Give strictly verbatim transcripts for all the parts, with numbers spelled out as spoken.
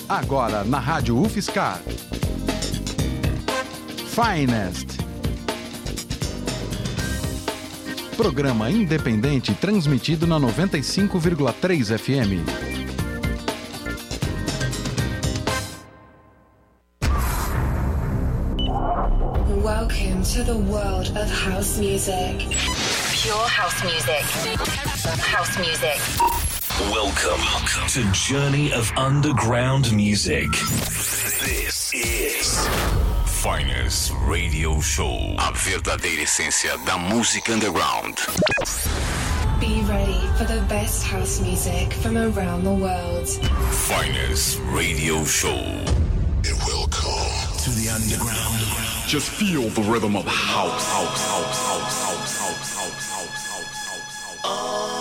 Agora na Rádio UFSCar. Finest. Programa independente transmitido na noventa e cinco vírgula três F M. Welcome to the world of house music. Pure house music. House music. Welcome to Journey of Underground Music. This is Finest Radio Show. A verdadeira essência da música underground. Be ready for the best house music from around the world. Finest Radio Show. And welcome to the underground. Just feel the rhythm of house. House, house, house, house, house, house, house, house, house. Oh.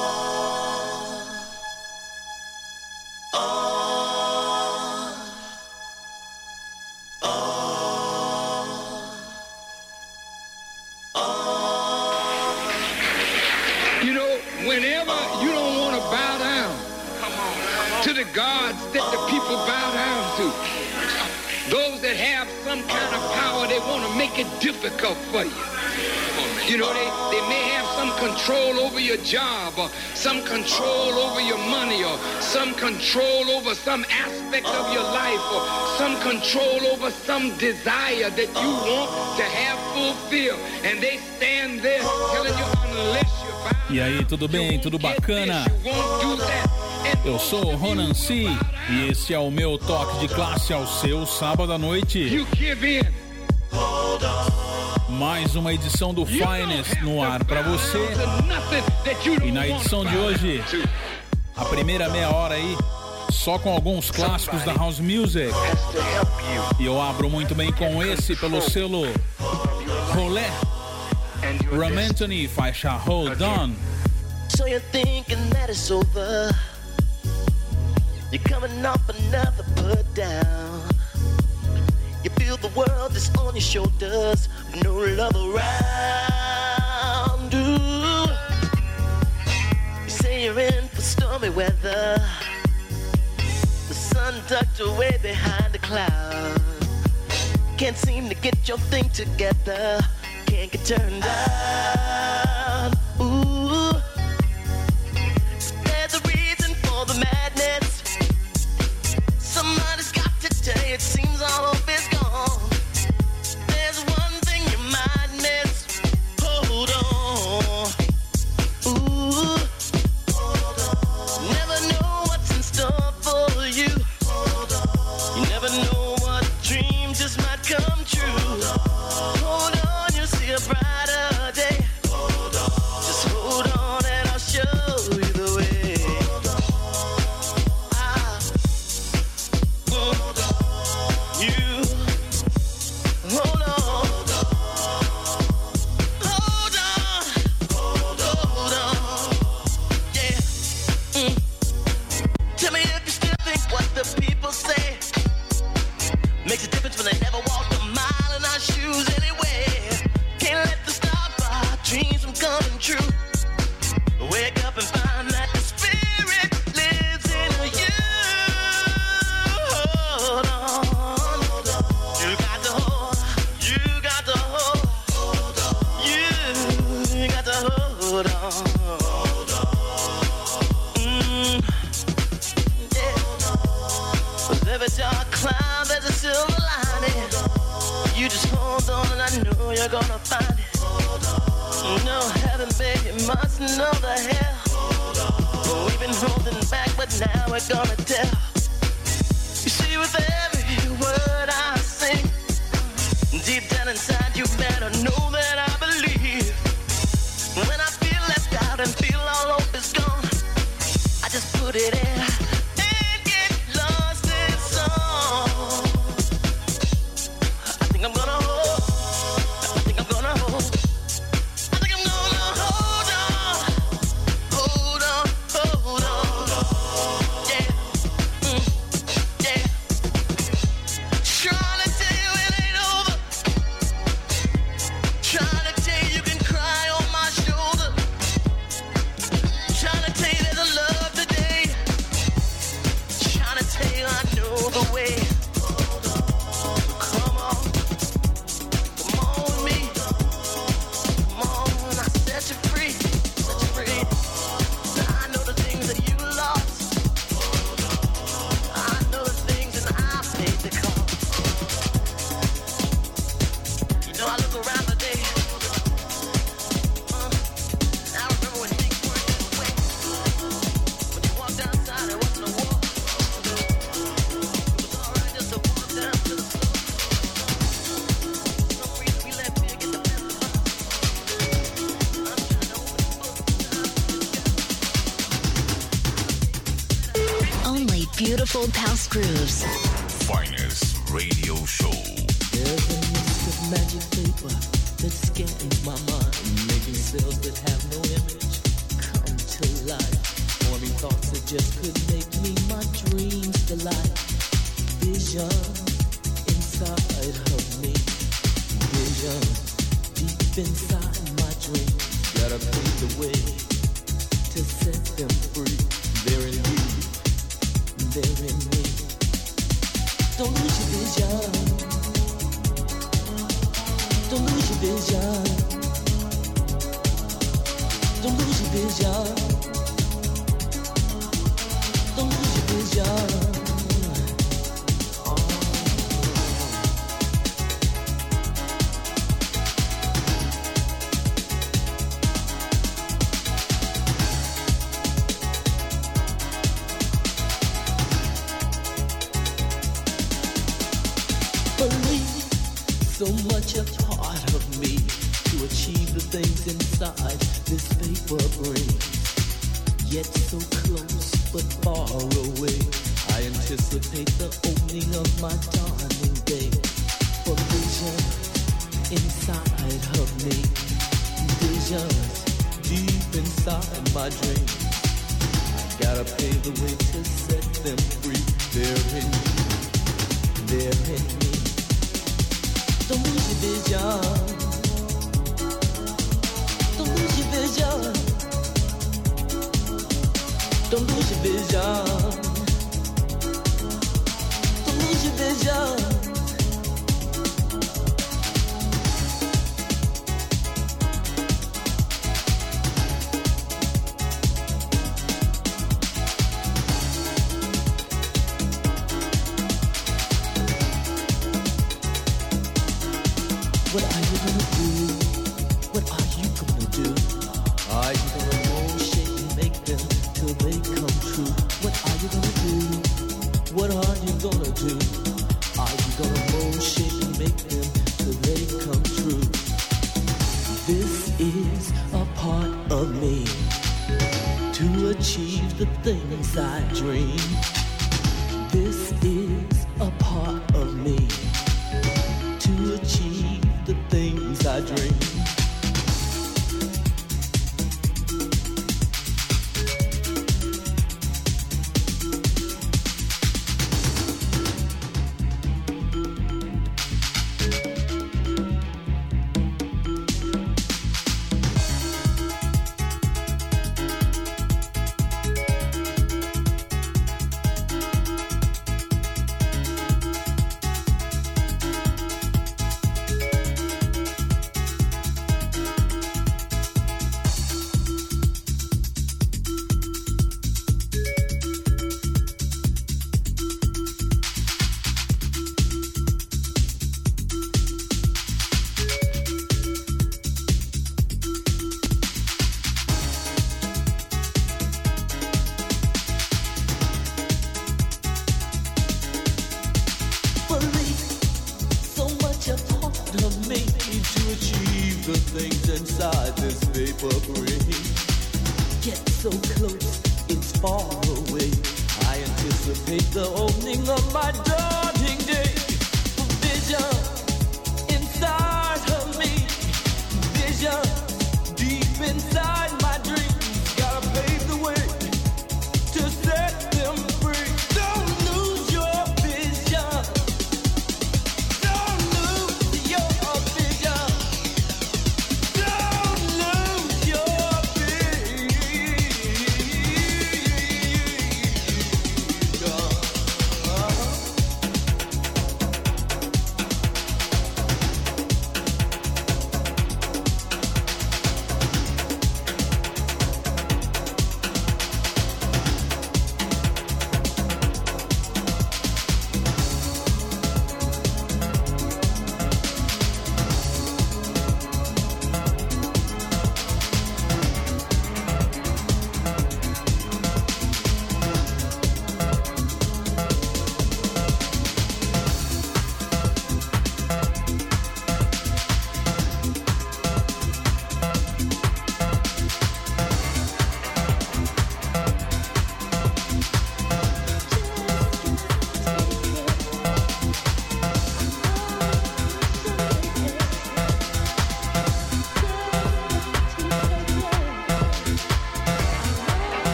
The gods that the people bow down to. Those that have some kind of power, they want to make it difficult for you. You know, they, they may have some control over your job, or some control over your money, or some control over some aspect of your life, or some control over some desire that you want to have fulfilled. And they stand there telling you unless you bow. E aí, tudo bem? Tudo bacana? Eu sou o Ronan C e esse é o meu toque de classe ao seu sábado à noite. Mais uma edição do Finest no ar pra você. E na edição de hoje, a primeira meia hora aí, só com alguns clássicos da House Music. E eu abro muito bem com esse pelo selo Rolé. Ram Anthony, faixa Hold On. So you're thinking that it's over. You're coming off another put down. You feel the world is on your shoulders, with no love around. Ooh. You say you're in for stormy weather. The sun tucked away behind the cloud. Can't seem to get your thing together. Can't get turned down. Ooh. There's a reason for the madness. Somebody's got to tell you it seems all hope is gone. There's one thing you might miss. Hold on. Ooh. Hold on. Never know what's in store for you. Hold on. You never know what dream just might come true. Hold on. Hold on, you'll see a brighter day. Hold on. Just hold on and I'll show you the way. Makes a difference when they never walked a mile in our shoes anyway. Can't let them stop our dreams from coming true. Wake up and find that the spirit lives in you. Hold on. You got to hold. You got to hold. You got to hold on. Mm. Yeah. With every dark cloud there's a silver lining. You just hold on and I know you're gonna find it. No heaven, baby, you must know the hell. We've been holding back, but now we're gonna tell. You see, with every word I sing, deep down inside you better know that I believe. When I feel left out and feel all hope is gone, I just put it in. I'm gonna hold, I think I'm gonna hold, I think I'm gonna hold on, hold on, hold on, yeah, mm, yeah. Trying to tell you it ain't over, trying to tell you you can cry on my shoulder, trying to tell you there's a love today beautiful house grooves. Finest radio show. There's a mist of magic vapor that's scanning my mind, making cells that have no image come to life, forming thoughts that just could make me my dreams delight. Vision inside of me, vision deep inside my dreams. Gotta pave the way to set them free. They're in you, they're in me. Don't lose your vision. Don't lose your vision. Don't lose your vision. Don't lose your vision. So much a part of me to achieve the things inside this paper brings. Yet so close but far away, I anticipate the opening of my dawning day. For vision inside of me, vision deep inside my dreams. I gotta pave the way to set them free. They're in you, they're in me. Don't lose your vision. Don't lose your vision. Don't lose your vision. Don't lose your vision. What are you gonna do? What are you gonna do? Are you gonna mold, shape, and make them till they come true? What are you gonna do? What are you gonna do? Are you gonna mold, shape, and make them till they come true? This is a part of me to achieve the things I dream. This is a part of me to achieve the things I dream.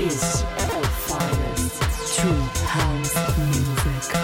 is the finest true house music.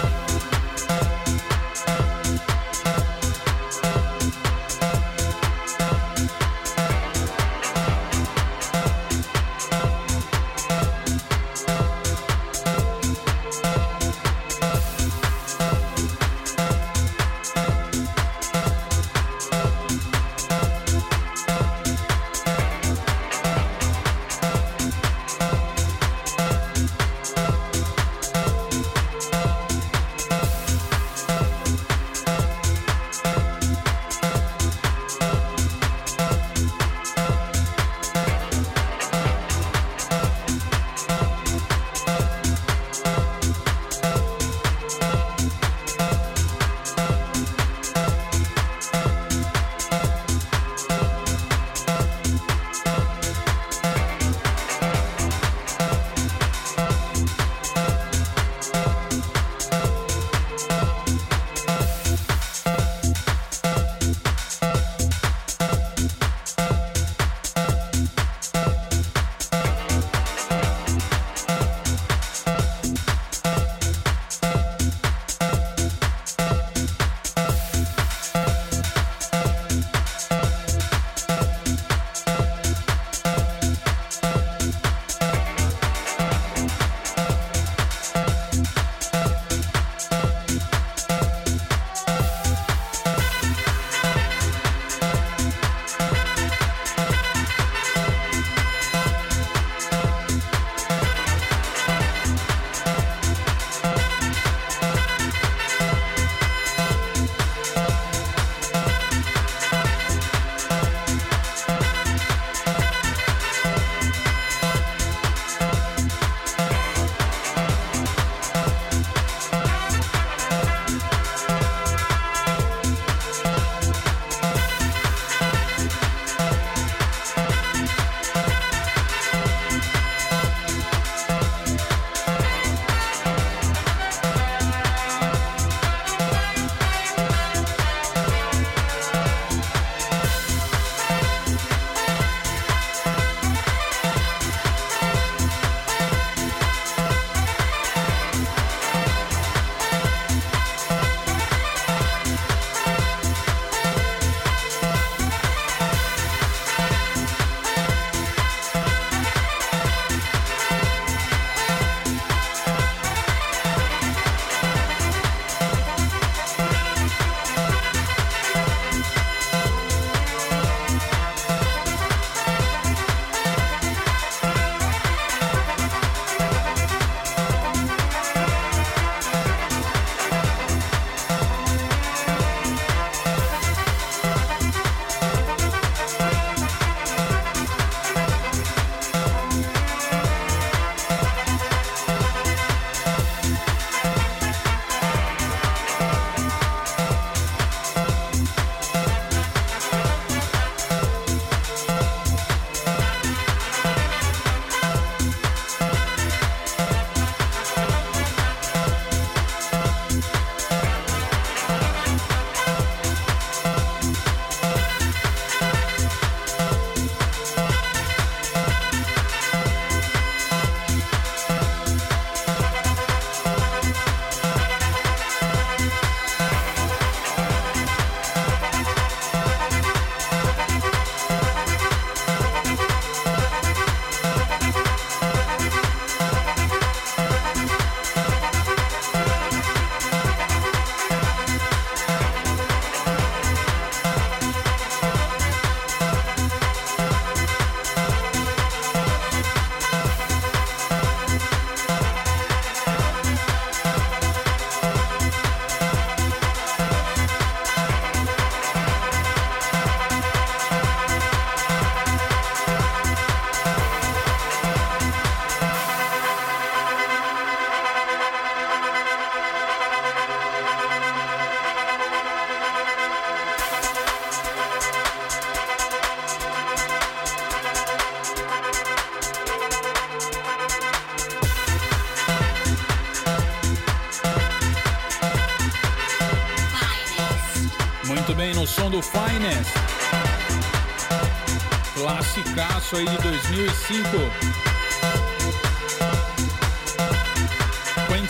também no som do Finest. Classicaço aí de dois mil e cinco.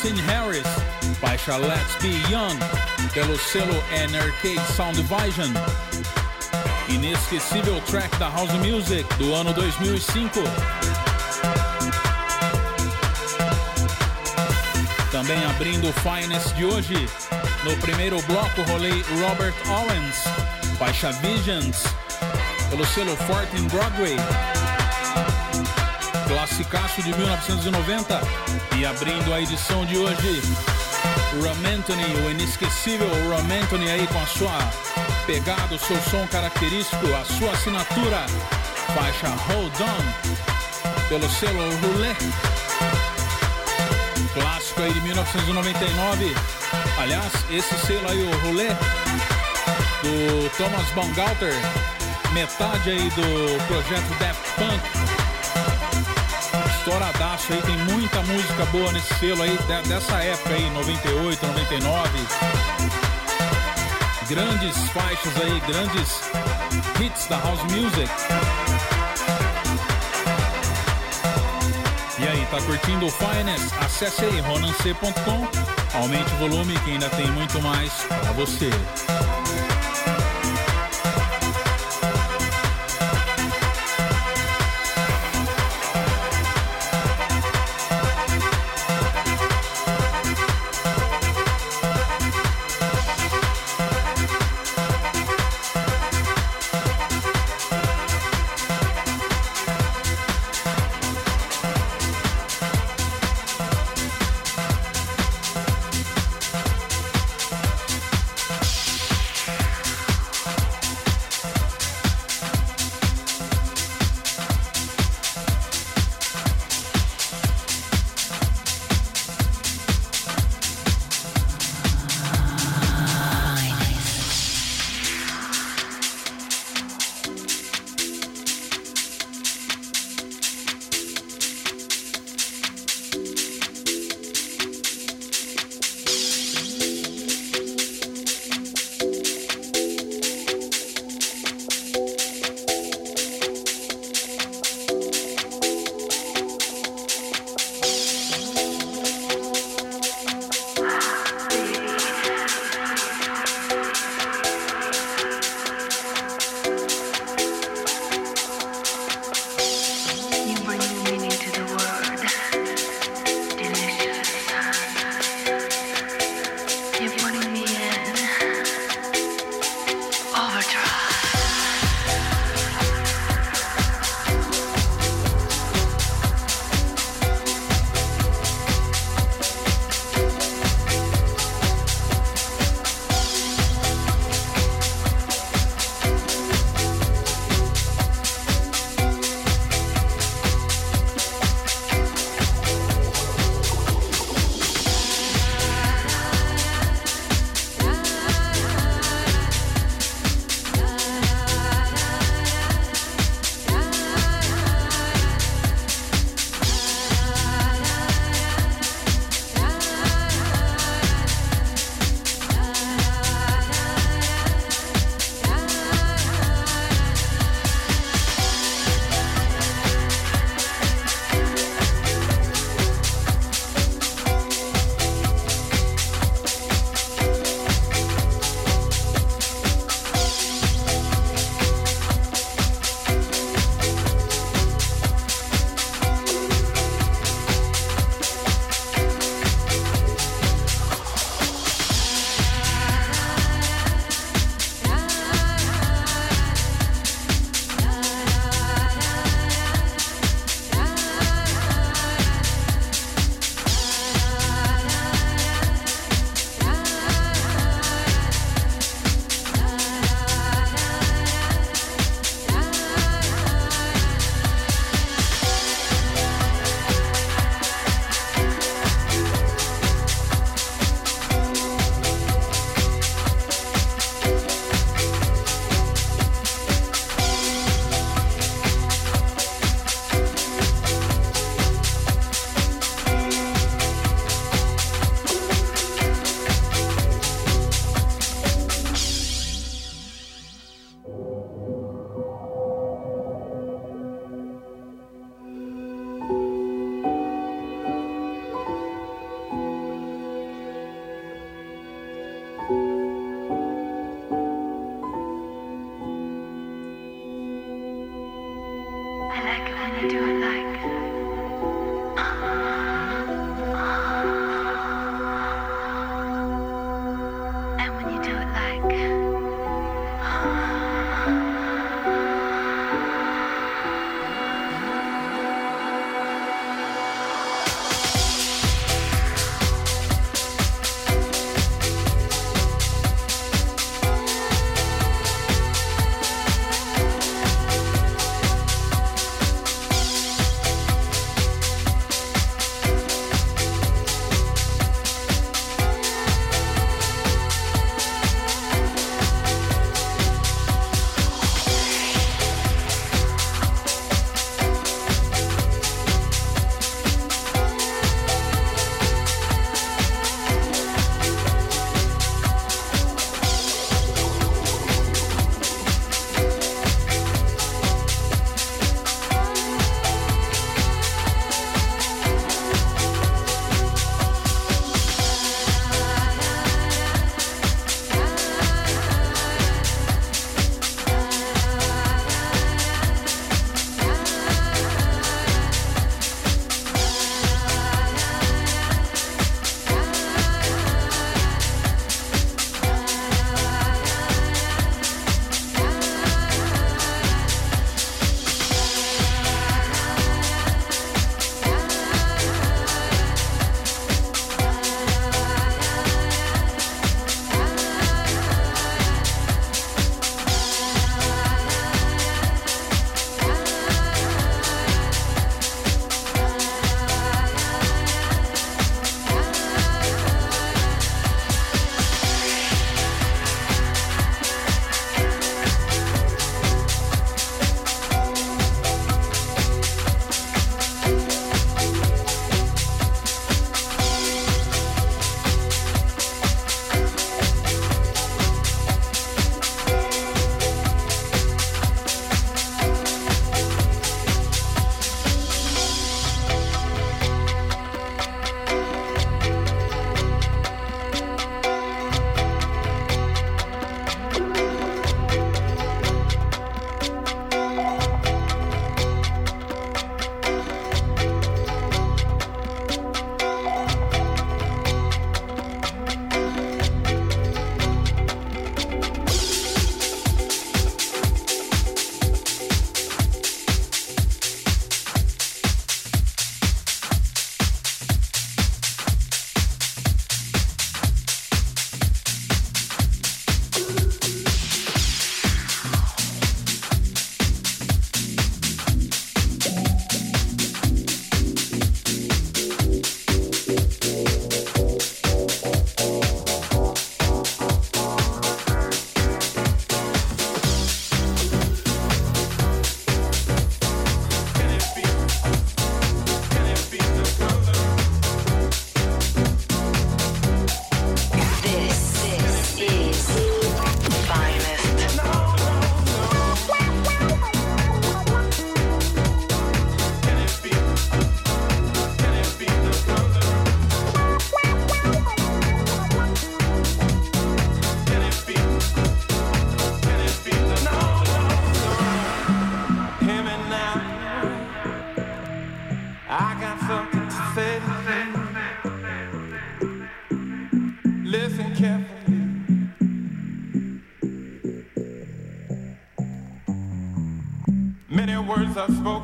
Quentin Harris, faixa Let's Be Young, pelo selo N R K Sound Division. Inesquecível track da House Music do ano dois mil e cinco. Também abrindo o Finest de hoje, no primeiro bloco rolei Robert Owens, faixa Visions, pelo selo quatorze Broadway. Classicaço de mil novecentos e noventa. E abrindo a edição de hoje, Ram Anthony, o inesquecível Ram Anthony aí com a sua pegada, o seu som característico, a sua assinatura, faixa Hold On, pelo selo Roulette. Clássico aí de mil novecentos e noventa e nove. Aliás, esse selo aí, o Roulette, do Thomas Bangalter, metade aí do projeto Daft Punk. Estouradaço aí, tem muita música boa nesse selo aí, dessa época aí, noventa e oito, noventa e nove. Grandes faixas aí, grandes hits da House Music. E aí, tá curtindo o Finest? Acesse aí ronan c ponto com, aumente o volume que ainda tem muito mais pra você.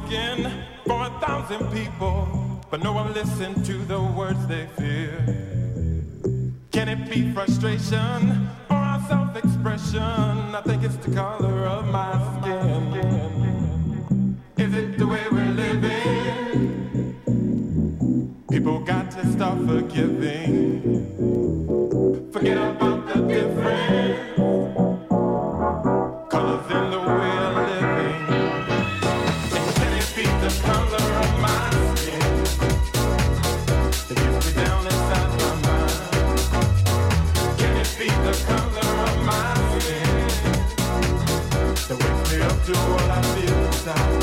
spoken for a thousand people, but no one listened to the words they fear. Can it be frustration or our self-expression? I think it's the color of my skin. Is it the way we're living? People got to start forgiving. Forget about the difference. Colors in the way of living. Can it be the color of my skin that gets me down inside my mind? Can it be the color of my skin that wakes me up to what I feel inside?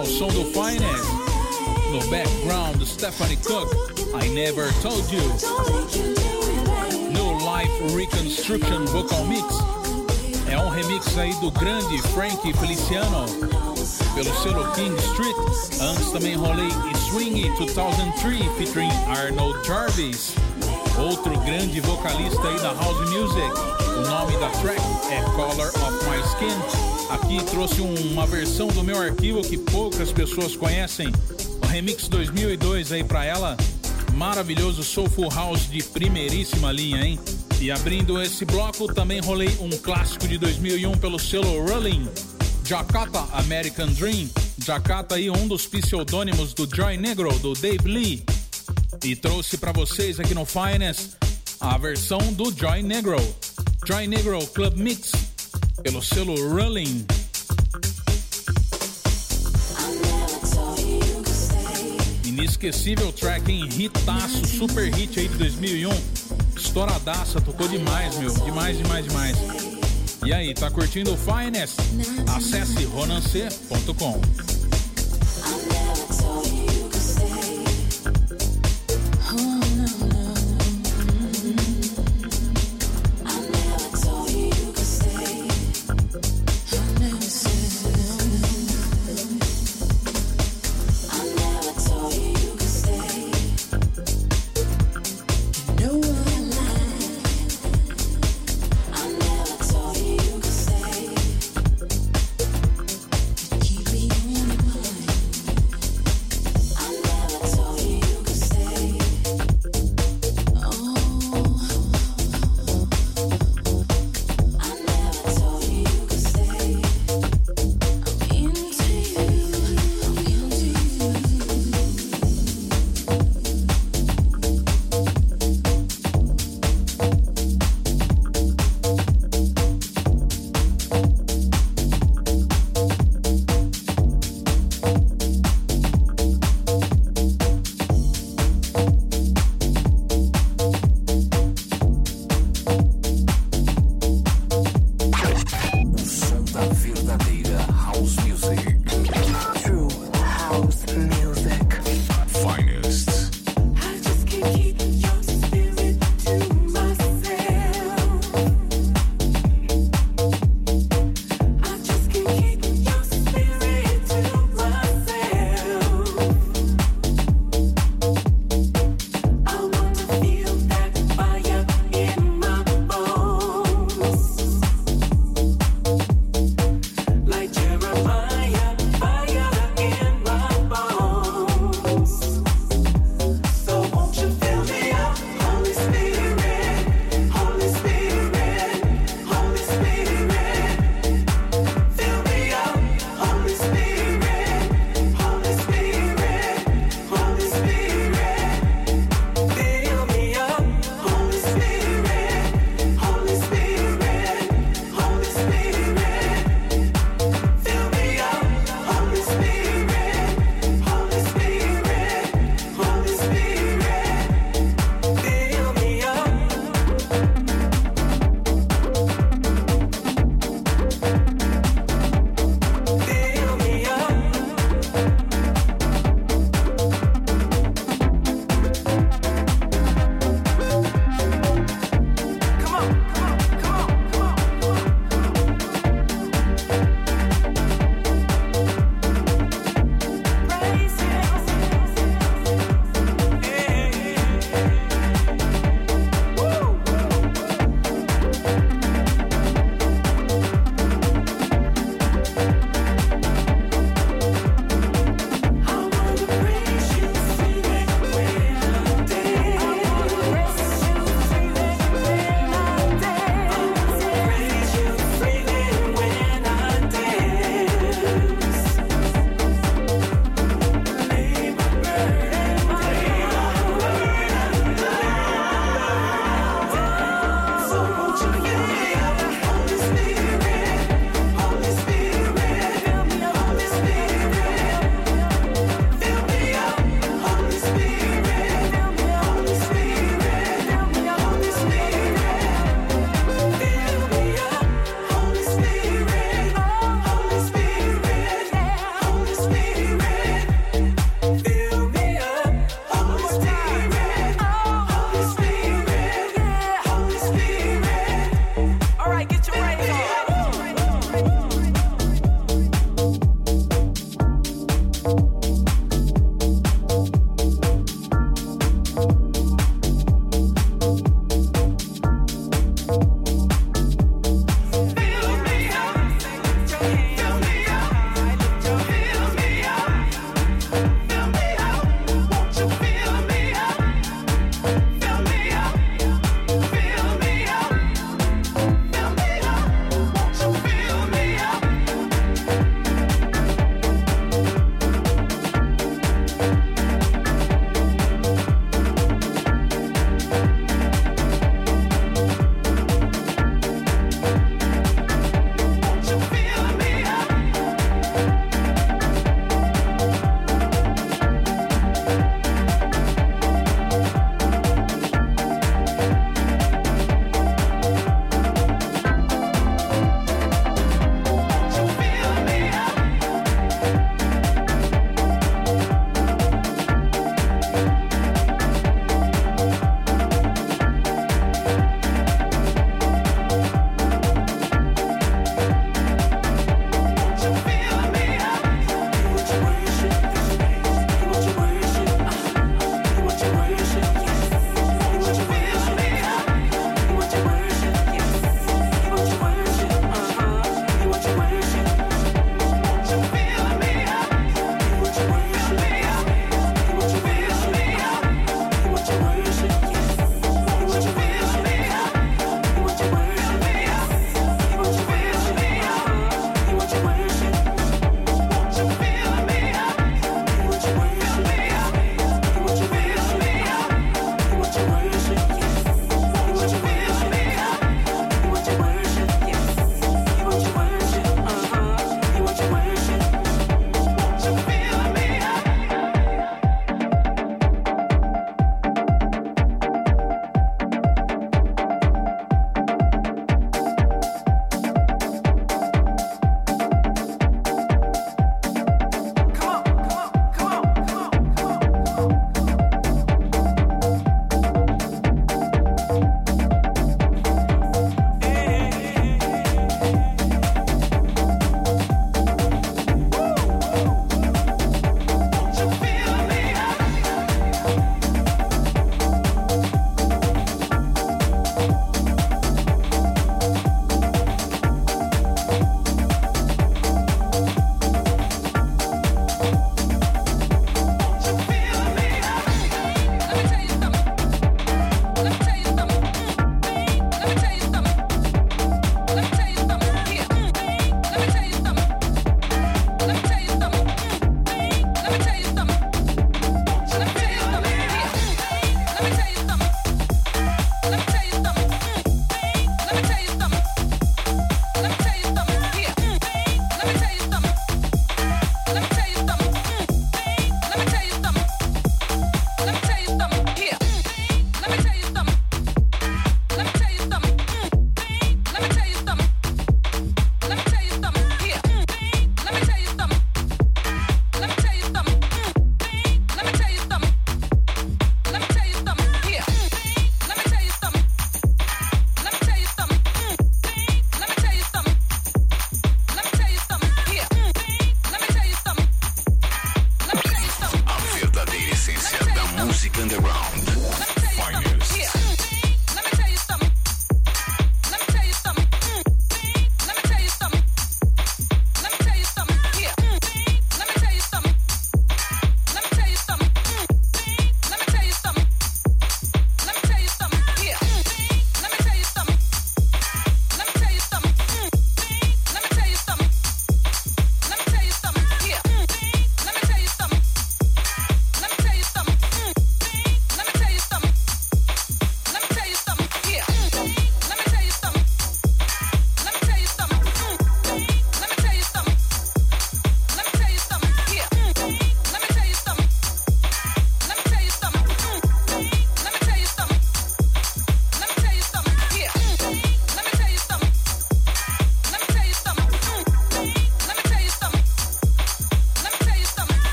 ao som do Finest. No background, Stephanie Cook, I Never Told You. No Life Reconstruction Vocal Mix. É um remix aí do grande Frankie Feliciano, pelo selo King Street. Antes também rolei Swing dois mil e três, featuring Arnold Jarvis, outro grande vocalista aí da House Music. O nome da track é Color of My Skin. Aqui trouxe um, uma versão do meu arquivo que poucas pessoas conhecem. O remix dois mil e dois aí pra ela. Maravilhoso Soulful House de primeiríssima linha, hein? E abrindo esse bloco, também rolei um clássico de dois mil e um pelo selo Rolling, Jakarta American Dream. Jakarta aí, um dos pseudônimos do Joy Negro, do Dave Lee. E trouxe pra vocês aqui no Finest a versão do Joy Negro, Joy Negro Club Mix, pelo selo Rolling. Inesquecível track, hein? Hitaço, super hit aí de dois mil e um. Estouradaça, tocou demais, meu. Demais, demais, demais. E aí, tá curtindo o Finest? Acesse ronancê ponto com. Keep me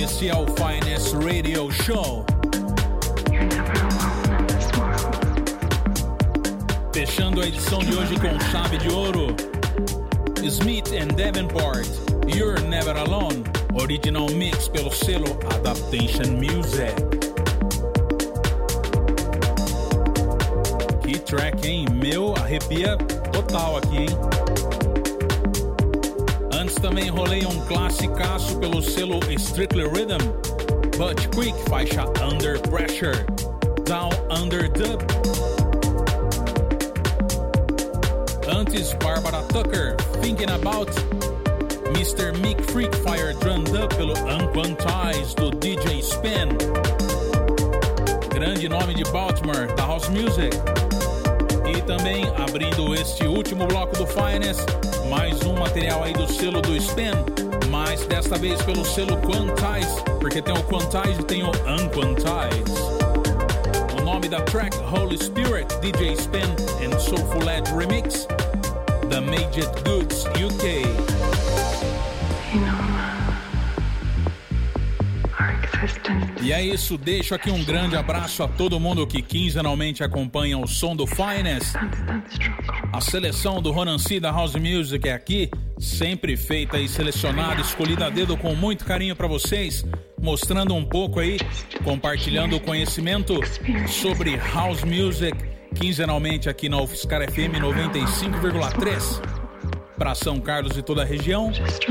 Esse é o Finest Radio Show. Fechando a edição de hoje com chave de ouro, Smith and Davenport, You're Never Alone, original mix pelo selo Adaptation Music. Que track, hein? Meu, arrepia total aqui, hein? Antes também rolei um classicaço pelo selo Strictly Rhythm, Butch Quick, faixa Under Pressure, Down Under Dub. Antes, Barbara Tucker, Thinking About, mister Mick Freak Fire Drummed Up pelo Unquantized do D J Spen. Grande nome de Baltimore, da House Music. E também, abrindo este último bloco do Finest, mais um material aí do selo do Spen, mas desta vez pelo selo Quantize, porque tem o Quantize e tem o Unquantized. O nome da track, Holy Spirit, D J Spen and Soulful Edge Remix, The Majid Goods U K. E é isso, deixo aqui um grande abraço a todo mundo que quinzenalmente acompanha o som do Finest. A seleção do Ronan C da House Music é aqui, sempre feita e selecionada, escolhida a dedo com muito carinho para vocês, mostrando um pouco aí, compartilhando o conhecimento sobre House Music, quinzenalmente aqui na UFSCar F M noventa e cinco vírgula três, para São Carlos e toda a região.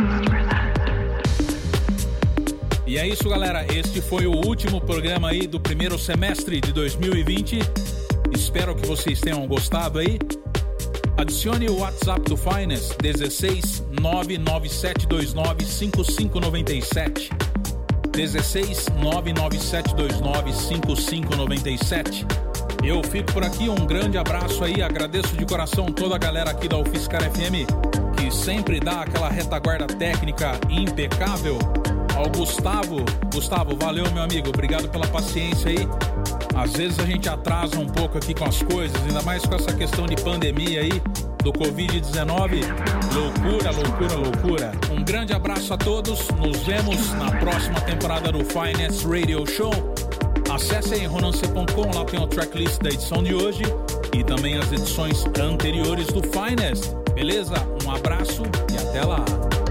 E é isso, galera, este foi o último programa aí do primeiro semestre de dois mil e vinte. Espero que vocês tenham gostado aí. Adicione o WhatsApp do Finest, dezesseis nove nove sete dois nove cinco cinco nove sete, dezesseis nove nove sete dois nove cinco cinco nove sete. Eu fico por aqui, um grande abraço aí, agradeço de coração toda a galera aqui da UFSCar F M, que sempre dá aquela retaguarda técnica impecável. Ao Gustavo, Gustavo, valeu meu amigo, obrigado pela paciência aí. Às vezes a gente atrasa um pouco aqui com as coisas, ainda mais com essa questão de pandemia aí, do covid dezenove. Loucura, loucura, loucura. Um grande abraço a todos, nos vemos na próxima temporada do Finest Radio Show. Acesse aí ronance ponto com, lá tem o tracklist da edição de hoje e também as edições anteriores do Finest. Beleza? Um abraço e até lá.